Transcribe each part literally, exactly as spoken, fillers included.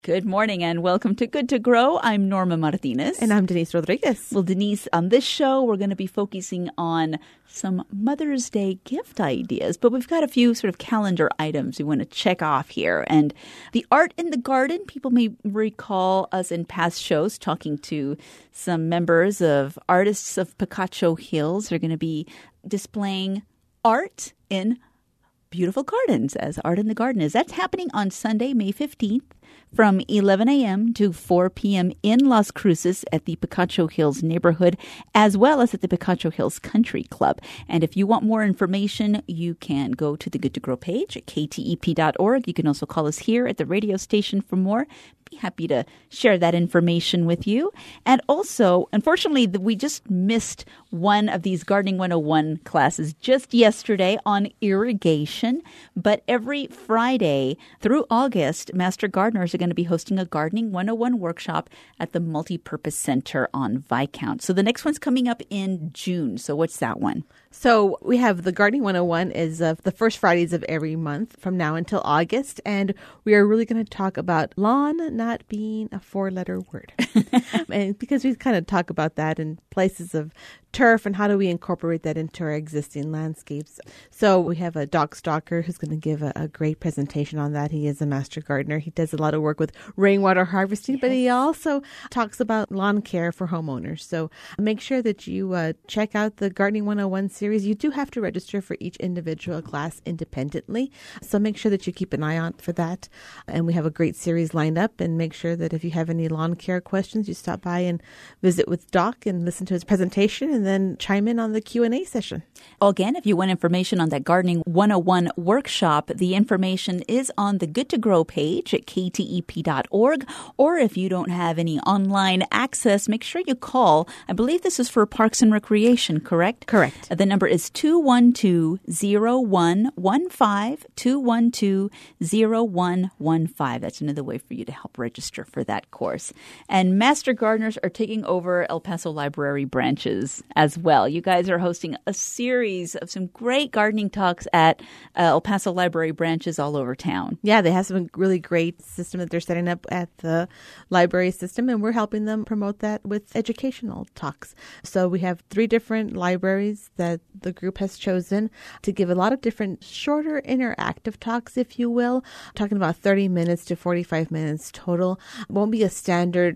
Good morning and welcome to Good to Grow. I'm Norma Martinez. And I'm Denise Rodriguez. Well, Denise, on this show, we're going to be focusing on some Mother's Day gift ideas, but we've got a few sort of calendar items we want to check off here. And the art in the garden, people may recall us in past shows talking to some members of Artists of Picacho Hills. They're going to be displaying art in beautiful gardens, as Art in the Garden is. That's happening on Sunday, May fifteenth. From eleven a.m. to four p.m. in Las Cruces at the Picacho Hills neighborhood, as well as at the Picacho Hills Country Club. And if you want more information, you can go to the Good to Grow page at k t e p dot org. You can also call us here at the radio station for more. Be happy to share that information with you. And also, unfortunately, we just missed one of these Gardening one oh one classes just yesterday on irrigation. But every Friday through August, Master Gardeners are going to be hosting a Gardening one oh one workshop at the Multipurpose Center on Viscount. So the next one's coming up in June. So what's that one? So we have the Gardening one oh one is uh, the first Fridays of every month from now until August. And we are really going to talk about lawn not being a four-letter word. And because we kind of talk about that in places of turf and how do we incorporate that into our existing landscapes. So we have a Doc Stalker who's going to give a, a great presentation on that. He is a master gardener. He does a lot of work with rainwater harvesting, yes. But he also talks about lawn care for homeowners. So make sure that you uh, check out the Gardening one oh one series. You do have to register for each individual class independently. So make sure that you keep an eye out for that. And we have a great series lined up, and make sure that if you have any lawn care questions, you stop by and visit with Doc and listen to his presentation, and then chime in on the Q and A session. Again, if you want information on that Gardening one oh one workshop, the information is on the Good to Grow page at k t e p dot org. Or if you don't have any online access, make sure you call. I believe this is for Parks and Recreation, correct? Correct. The number is two one two, zero one one five, two one two, zero one one five. That's another way for you to help register for that course. And Master Gardeners are taking over El Paso Library branches as well. You guys are hosting a series of some great gardening talks at uh, El Paso Library branches all over town. Yeah, they have some really great system that they're setting up at the library system, and we're helping them promote that with educational talks. So we have three different libraries that the group has chosen to give a lot of different shorter interactive talks, if you will, talking about thirty minutes to forty-five minutes total. It won't be a standard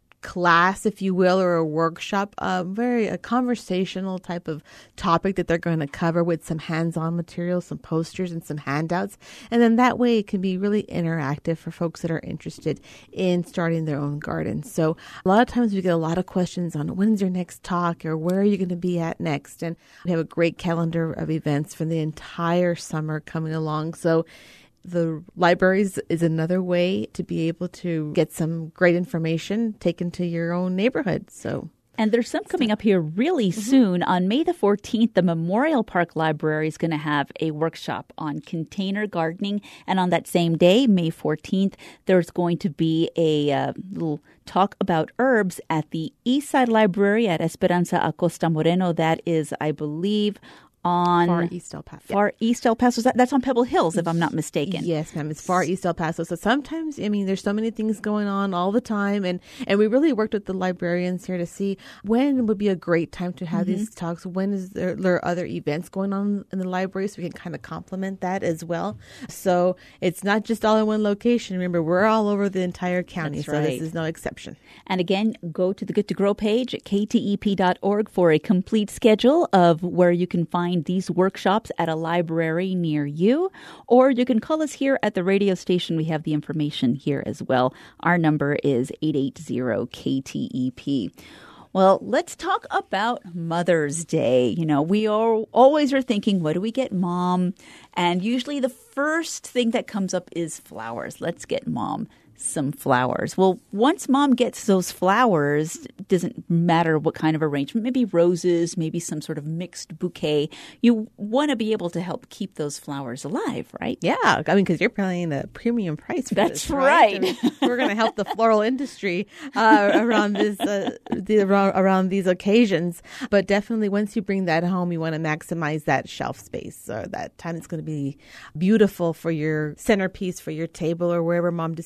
class, if you will, or a workshop, a very a conversational type of topic that they're going to cover with some hands-on materials, some posters and some handouts. And then that way it can be really interactive for folks that are interested in starting their own garden. So a lot of times we get a lot of questions on when's your next talk or where are you going to be at next? And we have a great calendar of events for the entire summer coming along. So the libraries is another way to be able to get some great information taken to your own neighborhood. So, and there's some coming up here really mm-hmm. soon. On May the fourteenth, the Memorial Park Library is going to have a workshop on container gardening. And on that same day, May fourteenth, there's going to be a uh, little talk about herbs at the East Side Library at Esperanza Acosta Moreno. That is, I believe, on Far East El Paso. Far East El Paso. That's on Pebble Hills, if I'm not mistaken. Yes, ma'am. It's Far East El Paso. So sometimes, I mean, there's so many things going on all the time. And, and we really worked with the librarians here to see when would be a great time to have mm-hmm. these talks. When is there, there are other events going on in the library, so we can kind of complement that as well. So it's not just all in one location. Remember, we're all over the entire county, That's so right. this is no exception. And again, go to the Good to Grow page at k t e p dot org for a complete schedule of where you can find these workshops at a library near you, or you can call us here at the radio station. We have the information here as well. Our number is eight eight zero K T E P. Well, let's talk about Mother's Day. You know, we are always are thinking, what do we get Mom? And usually the first thing that comes up is flowers. Let's get Mom some flowers. Well, once Mom gets those flowers, it doesn't matter what kind of arrangement, maybe roses, maybe some sort of mixed bouquet, you want to be able to help keep those flowers alive, right? Yeah. I mean, because you're paying a premium price for That's this, right? right. I mean, we're going to help the floral industry uh, around this, uh, the, around, around these occasions. But definitely once you bring that home, you want to maximize that shelf space, or that time it's going to be beautiful for your centerpiece, for your table, or wherever Mom decides to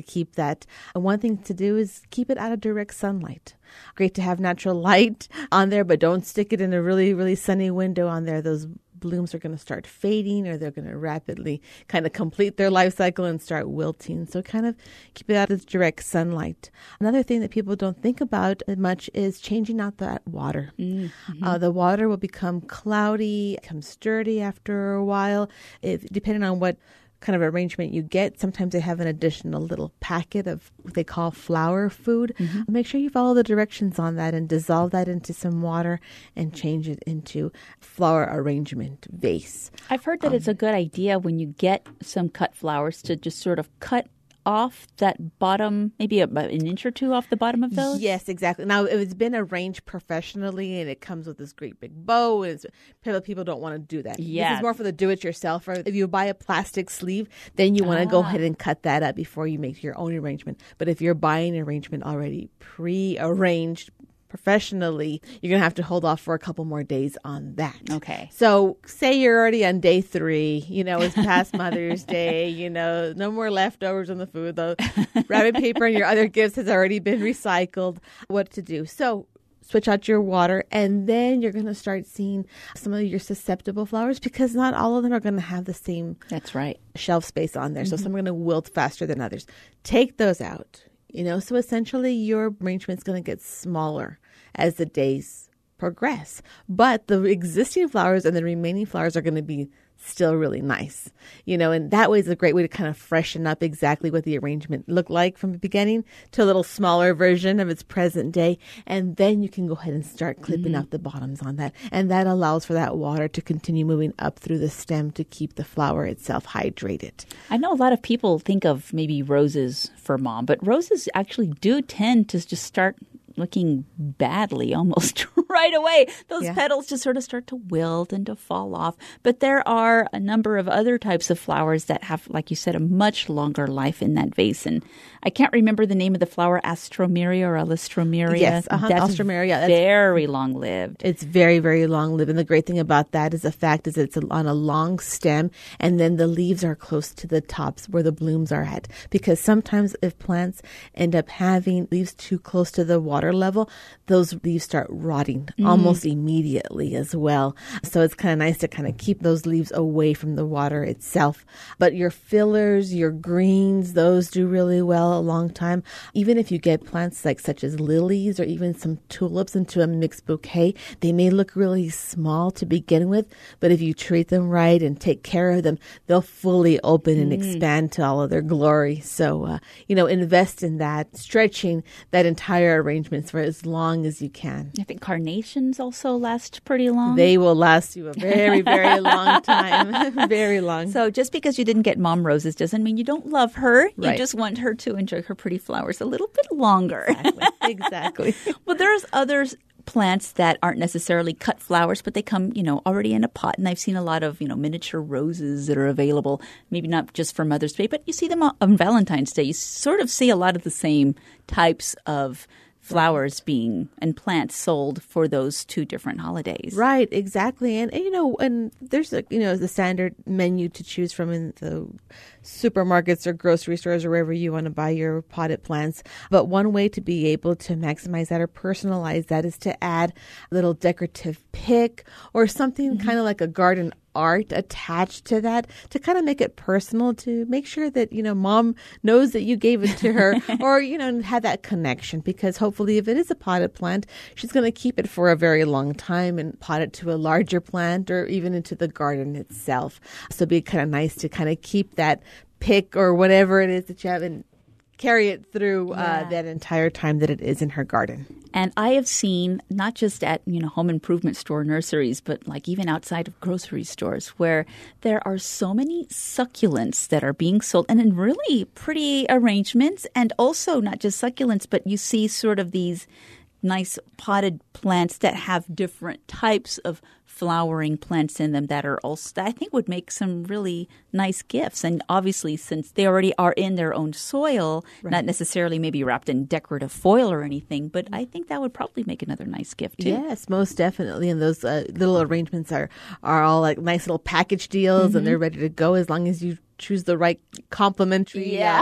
keep that. And one thing to do is keep it out of direct sunlight. Great to have natural light on there, but don't stick it in a really, really sunny window on there. Those blooms are going to start fading, or they're going to rapidly kind of complete their life cycle and start wilting. So kind of keep it out of direct sunlight. Another thing that people don't think about much is changing out that water. Mm-hmm. Uh, the water will become cloudy, become sturdy after a while. If, depending on what kind of arrangement you get, sometimes they have an additional little packet of what they call flower food. Mm-hmm. Make sure you follow the directions on that and dissolve that into some water and change it into flower arrangement vase. I've heard that um, it's a good idea when you get some cut flowers to just sort of cut off that bottom, maybe a, an inch or two off the bottom of those? Yes, exactly. Now, it's been arranged professionally, and it comes with this great big bow. And people, people don't want to do that. Yeah. This is more for the do-it-yourself. Or if you buy a plastic sleeve, then you want to ah. go ahead and cut that up before you make your own arrangement. But if you're buying an arrangement already pre-arranged professionally, you're going to have to hold off for a couple more days on that. Okay. So say you're already on day three, you know, it's past Mother's Day, you know, no more leftovers on the food. The wrapping paper and your other gifts has already been recycled. What to do? So switch out your water, and then you're going to start seeing some of your susceptible flowers, because not all of them are going to have the same That's right. shelf space on there. Mm-hmm. So some are going to wilt faster than others. Take those out. You know, so essentially your arrangement's going to get smaller as the days progress. But the existing flowers and the remaining flowers are going to be still really nice. You know, and that way is a great way to kind of freshen up exactly what the arrangement looked like from the beginning to a little smaller version of its present day. And then you can go ahead and start clipping mm-hmm. out the bottoms on that. And that allows for that water to continue moving up through the stem to keep the flower itself hydrated. I know a lot of people think of maybe roses for mom, but roses actually do tend to just start looking badly almost right away. Those yeah. petals just sort of start to wilt and to fall off. But there are a number of other types of flowers that have, like you said, a much longer life in that vase. And I can't remember the name of the flower, Astromeria or Allistromeria. Yes, uh-huh. That's Astromeria. That's very long-lived. It's very, very long-lived. And the great thing about that is the fact is it's on a long stem, and then the leaves are close to the tops where the blooms are at. Because sometimes if plants end up having leaves too close to the water level, those leaves start rotting mm. almost immediately as well. So it's kind of nice to kind of keep those leaves away from the water itself. But your fillers, your greens, those do really well a long time. Even if you get plants like such as lilies or even some tulips into a mixed bouquet, they may look really small to begin with, but if you treat them right and take care of them, they'll fully open and mm. expand to all of their glory. So, uh, you know, invest in that, stretching that entire arrangement for as long as you can. I think carnations also last pretty long. They will last you a very, very long time. Very long. So just because you didn't get mom roses doesn't mean you don't love her. You right. just want her to enjoy her pretty flowers a little bit longer. Exactly. Exactly. Well, there's others plants that aren't necessarily cut flowers, but they come, you know, already in a pot. And I've seen a lot of, you know, miniature roses that are available, maybe not just for Mother's Day, but you see them on Valentine's Day. You sort of see a lot of the same types of flowers being and plants sold for those two different holidays. Right, exactly. And, and you know, and there's a, you know, the standard menu to choose from in the supermarkets or grocery stores or wherever you want to buy your potted plants. But one way to be able to maximize that or personalize that is to add a little decorative pick or something mm-hmm. kind of like a garden art attached to that to kind of make it personal, to make sure that, you know, mom knows that you gave it to her or, you know, have that connection, because hopefully if it is a potted plant, she's going to keep it for a very long time and pot it to a larger plant or even into the garden itself. So it'd be kind of nice to kind of keep that pick or whatever it is that you have and carry it through yeah. uh, that entire time that it is in her garden. And I have seen not just at, you know, home improvement store nurseries, but like even outside of grocery stores where there are so many succulents that are being sold and in really pretty arrangements, and also not just succulents, but you see sort of these nice potted plants that have different types of flowering plants in them that are also, I think, would make some really nice gifts. And obviously, since they already are in their own soil, right. not necessarily maybe wrapped in decorative foil or anything, but I think that would probably make another nice gift too. Yes, most definitely. And those uh, little arrangements are, are all like nice little package deals mm-hmm. and they're ready to go as long as you choose the right complementary yeah. uh,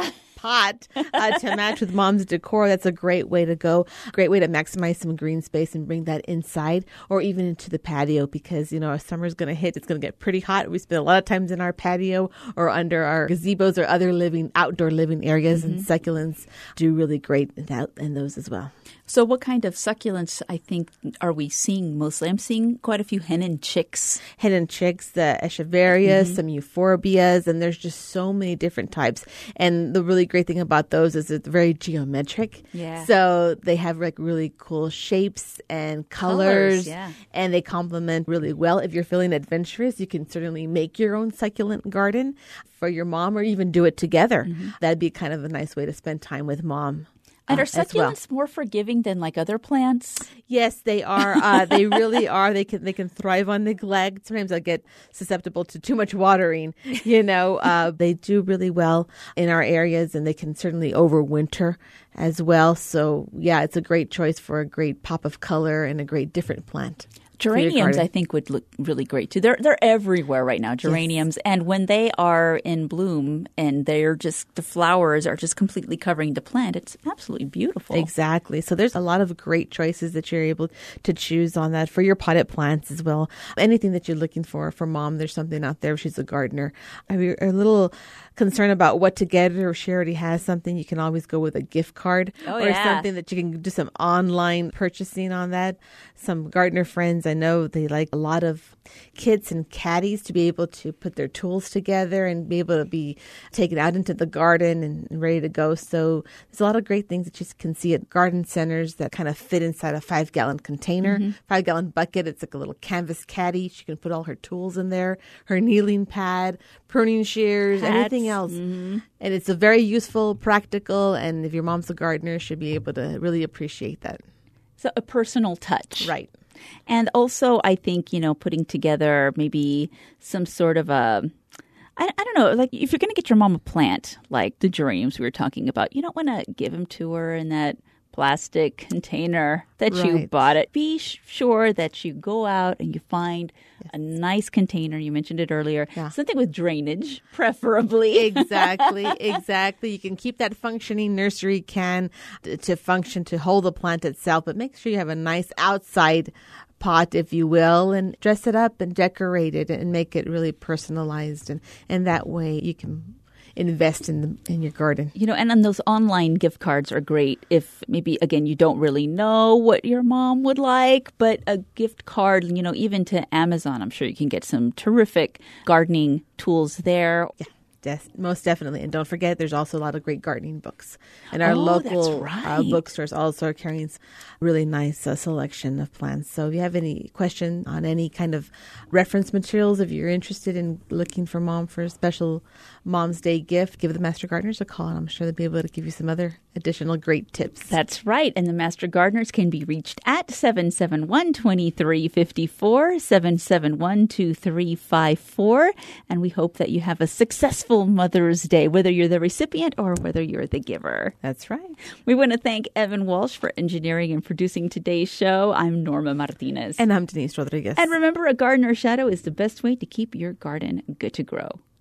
pot uh, to match with mom's decor. That's a great way to go. Great way to maximize some green space and bring that inside or even into the patio because, you know, as summer's going to hit, it's going to get pretty hot. We spend a lot of times in our patio or under our gazebos or other living outdoor living areas, mm-hmm. and succulents do really great in, that, in those as well. So what kind of succulents, I think, are we seeing mostly? I'm seeing quite a few hennin chicks. Hennin chicks, the echeveria, mm-hmm. some euphorbias, and there's just so many different types. And the really great thing about those is it's very geometric. Yeah. So they have like really cool shapes and colors, Colors, yeah. and they complement really well. If you're feeling adventurous, you can certainly make your own succulent garden for your mom or even do it together. Mm-hmm. That'd be kind of a nice way to spend time with mom. And are uh, succulents well. more forgiving than like other plants? Yes, they are. Uh, they really are. They can they can thrive on neglect. Sometimes I get susceptible to too much watering. You know, uh, they do really well in our areas, and they can certainly overwinter as well. So yeah, it's a great choice for a great pop of color and a great different plant. Geraniums, I think, would look really great too. They're they're everywhere right now, geraniums. Yes. And when they are in bloom and they're just, the flowers are just completely covering the plant, it's absolutely beautiful. Exactly. So there's a lot of great choices that you're able to choose on that for your potted plants as well. Anything that you're looking for for mom, there's something out there. She's a gardener. If you're a little concerned about what to get her, or she already has something, you can always go with a gift card oh, or yeah. something that you can do some online purchasing on that. Some gardener friends, I know they like a lot of kits and caddies to be able to put their tools together and be able to be taken out into the garden and ready to go. So there's a lot of great things that you can see at garden centers that kind of fit inside a five gallon container, mm-hmm. five gallon bucket. It's like a little canvas caddy. She can put all her tools in there, her kneeling pad, pruning shears, Hats. anything else. Mm-hmm. And it's a very useful, practical, and if your mom's a gardener, she'll be able to really appreciate that. So a personal touch. Right. And also, I think, you know, putting together maybe some sort of a, I, I don't know, like if you're going to get your mom a plant, like the geraniums we were talking about, you don't want to give them to her in that plastic container that right. you bought it. Be sh- sure that you go out and you find yes. a nice container. You mentioned it earlier. Yeah. Something with drainage, preferably. Exactly, exactly. You can keep that functioning nursery can to, to function, to hold the plant itself, but make sure you have a nice outside pot, if you will, and dress it up and decorate it and make it really personalized. And, and that way you can invest in the, in your garden. You know, and then those online gift cards are great if maybe, again, you don't really know what your mom would like, but a gift card, you know, even to Amazon, I'm sure you can get some terrific gardening tools there. Yeah. Yes, most definitely. And don't forget, there's also a lot of great gardening books. And our oh, local right. uh, bookstores also are carrying a really nice uh, selection of plants. So if you have any question on any kind of reference materials, if you're interested in looking for mom for a special Mom's Day gift, give the Master Gardeners a call, and I'm sure they'll be able to give you some other additional great tips. That's right. And the Master Gardeners can be reached at seven seven one, two three five four, seven seven one, two three five four. And we hope that you have a successful Mother's Day, whether you're the recipient or whether you're the giver. That's right. We want to thank Evan Walsh for engineering and producing today's show. I'm Norma Martinez. And I'm Denise Rodriguez. And remember, a gardener's shadow is the best way to keep your garden good to grow.